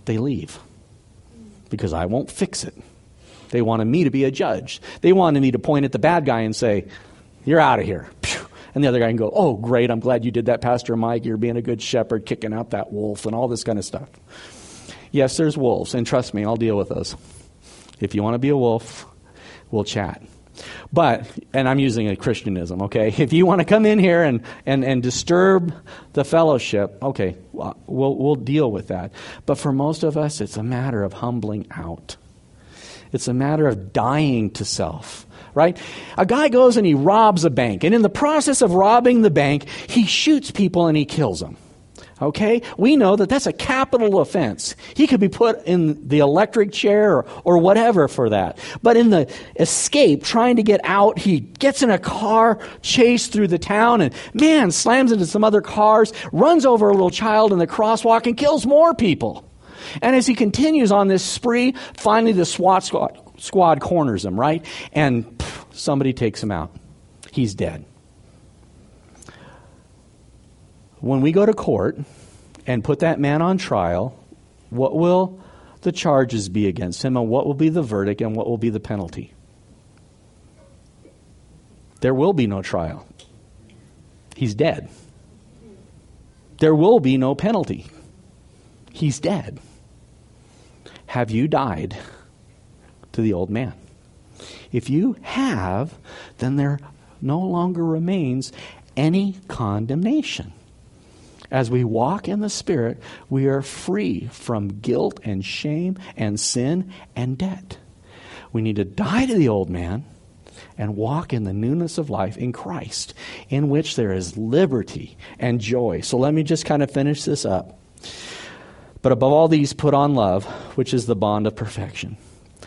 they leave because I won't fix it. They wanted me to be a judge. They wanted me to point at the bad guy and say, you're out of here. And the other guy can go, oh, great, I'm glad you did that, Pastor Mike. You're being a good shepherd, kicking out that wolf and all this kind of stuff. Yes, there's wolves, and trust me, I'll deal with those. If you want to be a wolf, we'll chat. But, and I'm using a Christianism, okay? If you want to come in here and, and, and disturb the fellowship, okay, we'll, we'll deal with that. But for most of us, it's a matter of humbling out. It's a matter of dying to self, right? A guy goes and he robs a bank, and in the process of robbing the bank, he shoots people and he kills them. Okay? We know that that's a capital offense. He could be put in the electric chair or, or whatever for that. But in the escape, trying to get out, he gets in a car, chased through the town, and man, slams into some other cars, runs over a little child in the crosswalk, and kills more people. And as he continues on this spree, finally the SWAT squad, squad corners him, right? And pff, somebody takes him out. He's dead. When we go to court and put that man on trial, what will the charges be against him, and what will be the verdict, and what will be the penalty? There will be no trial. He's dead. There will be no penalty. He's dead. Have you died to the old man? If you have, then there no longer remains any condemnation. As we walk in the Spirit, we are free from guilt and shame and sin and debt. We need to die to the old man and walk in the newness of life in Christ, in which there is liberty and joy. So let me just kind of finish this up. But above all these, put on love, which is the bond of perfection.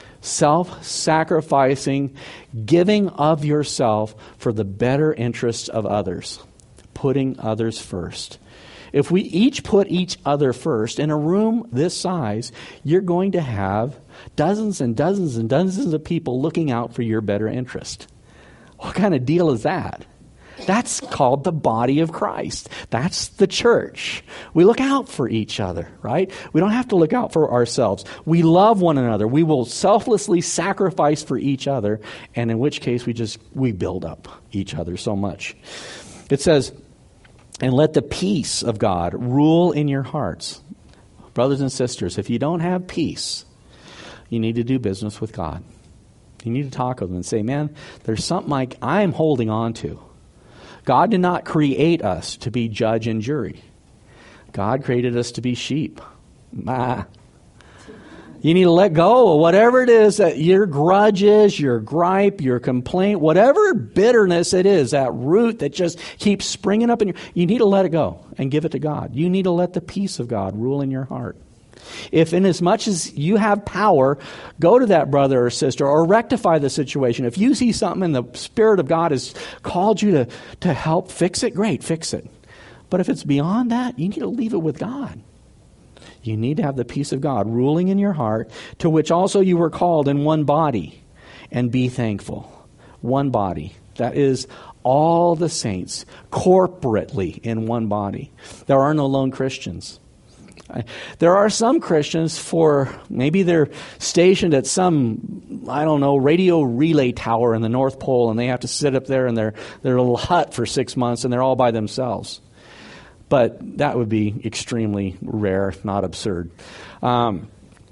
Self-sacrificing, giving of yourself for the better interests of others. Putting others first. If we each put each other first, in a room this size, you're going to have dozens and dozens and dozens of people looking out for your better interest. What kind of deal is that? That's called the body of Christ. That's the church. We look out for each other, right? We don't have to look out for ourselves. We love one another. We will selflessly sacrifice for each other, and in which case we just, we build up each other so much. It says, and let the peace of God rule in your hearts. Brothers and sisters, if you don't have peace, you need to do business with God. You need to talk with him and say, man, there's something like I'm holding on to. God did not create us to be judge and jury. God created us to be sheep. Ah. You need to let go of whatever it is that your grudge is, your gripe, your complaint, whatever bitterness it is, that root that just keeps springing up in your, you need to let it go and give it to God. You need to let the peace of God rule in your heart. If inasmuch as you have power, go to that brother or sister or rectify the situation. If you see something and the Spirit of God has called you to, to help fix it, great, fix it. But if it's beyond that, you need to leave it with God. You need to have the peace of God ruling in your heart, to which also you were called in one body, and be thankful. One body. That is all the saints corporately in one body. There are no lone Christians. There are some Christians for, maybe they're stationed at some, I don't know, radio relay tower in the North Pole, and they have to sit up there in their, their little hut for six months, and they're all by themselves. But that would be extremely rare, if not absurd. Um,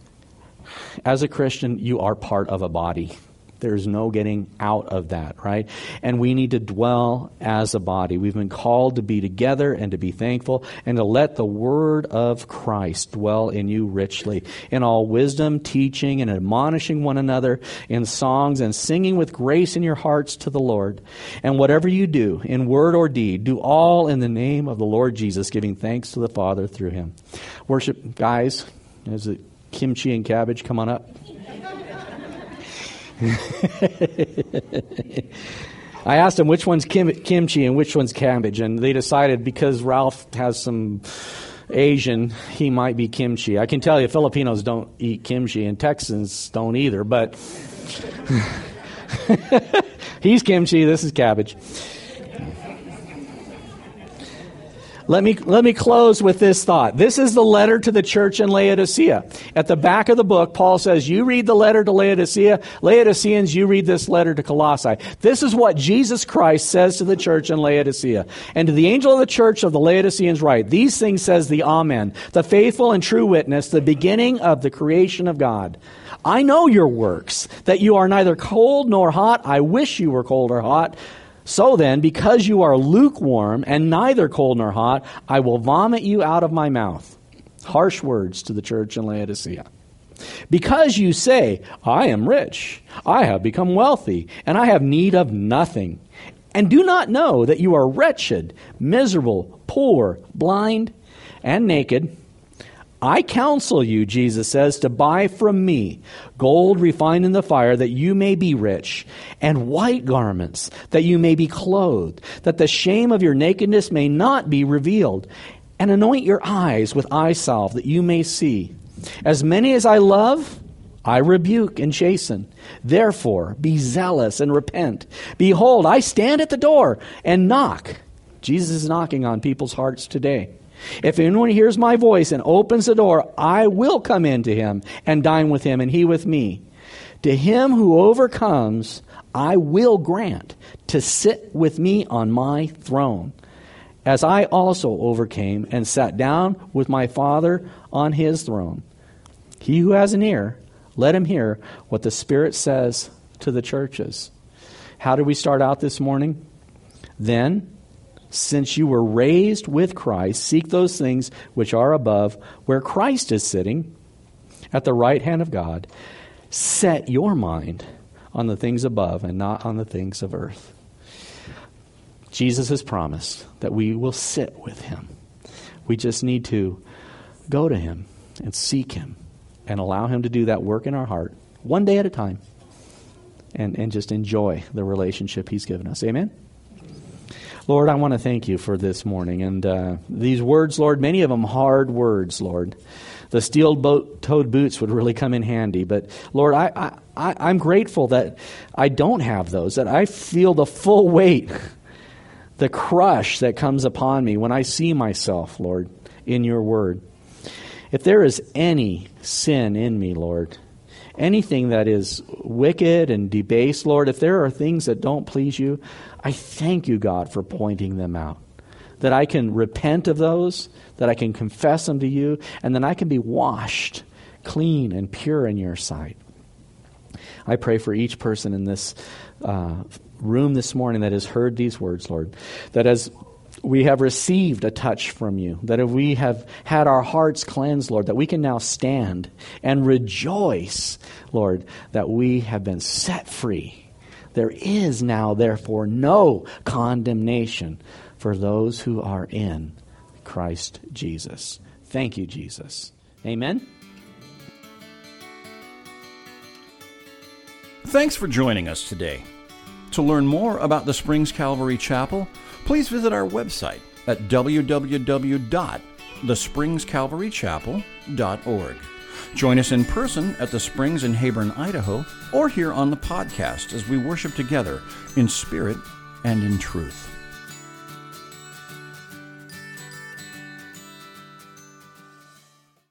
as a Christian, you are part of a body. There's no getting out of that, right? And we need to dwell as a body. We've been called to be together and to be thankful and to let the word of Christ dwell in you richly, in all wisdom, teaching and admonishing one another in songs and singing with grace in your hearts to the Lord. And whatever you do, in word or deed, do all in the name of the Lord Jesus, giving thanks to the Father through him. Worship, guys, is it kimchi and cabbage? Come on up. I asked them which one's kim- kimchi and which one's cabbage, and they decided because Ralph has some Asian, he might be kimchi. I can tell you Filipinos don't eat kimchi and Texans don't either, but he's kimchi, this is cabbage. Let me, let me close with this thought. This is the letter to the church in Laodicea. At the back of the book, Paul says, you read the letter to Laodicea. Laodiceans, you read this letter to Colossae. This is what Jesus Christ says to the church in Laodicea. And to the angel of the church of the Laodiceans write, these things says the Amen, the faithful and true witness, the beginning of the creation of God. I know your works, that you are neither cold nor hot. I wish you were cold or hot. So then, because you are lukewarm and neither cold nor hot, I will vomit you out of my mouth. Harsh words to the church in Laodicea. Because you say, I am rich, I have become wealthy, and I have need of nothing, and do not know that you are wretched, miserable, poor, blind, and naked, I counsel you, Jesus says, to buy from me gold refined in the fire, that you may be rich, and white garments, that you may be clothed, that the shame of your nakedness may not be revealed, and anoint your eyes with eye salve, that you may see. As many as I love, I rebuke and chasten. Therefore, be zealous and repent. Behold, I stand at the door and knock. Jesus is knocking on people's hearts today. If anyone hears my voice and opens the door, I will come in to him and dine with him and he with me. To him who overcomes, I will grant to sit with me on my throne, as I also overcame and sat down with my Father on his throne. He who has an ear, let him hear what the Spirit says to the churches. How did we start out this morning? Then, since you were raised with Christ, seek those things which are above, where Christ is sitting at the right hand of God. Set your mind on the things above and not on the things of earth. Jesus has promised that we will sit with him. We just need to go to him and seek him and allow him to do that work in our heart one day at a time, and, and just enjoy the relationship he's given us. Amen? Lord, I want to thank you for this morning. And uh, these words, Lord, many of them hard words, Lord. The steel-toed boots would really come in handy. But, Lord, I, I, I, I'm grateful that I don't have those, that I feel the full weight, the crush that comes upon me when I see myself, Lord, in your word. If there is any sin in me, Lord, anything that is wicked and debased, Lord, if there are things that don't please you, I thank you, God, for pointing them out. That I can repent of those, that I can confess them to you, and then I can be washed clean and pure in your sight. I pray for each person in this uh, room this morning that has heard these words, Lord, that as we have received a touch from you, that if we have had our hearts cleansed, Lord, that we can now stand and rejoice, Lord, that we have been set free. There is now, therefore, no condemnation for those who are in Christ Jesus. Thank you, Jesus. Amen. Thanks for joining us today. To learn more about the Springs Calvary Chapel, please visit our website at w w w dot the springs calvary chapel dot org. Join us in person at the Springs in Heyburn, Idaho, or here on the podcast as we worship together in spirit and in truth.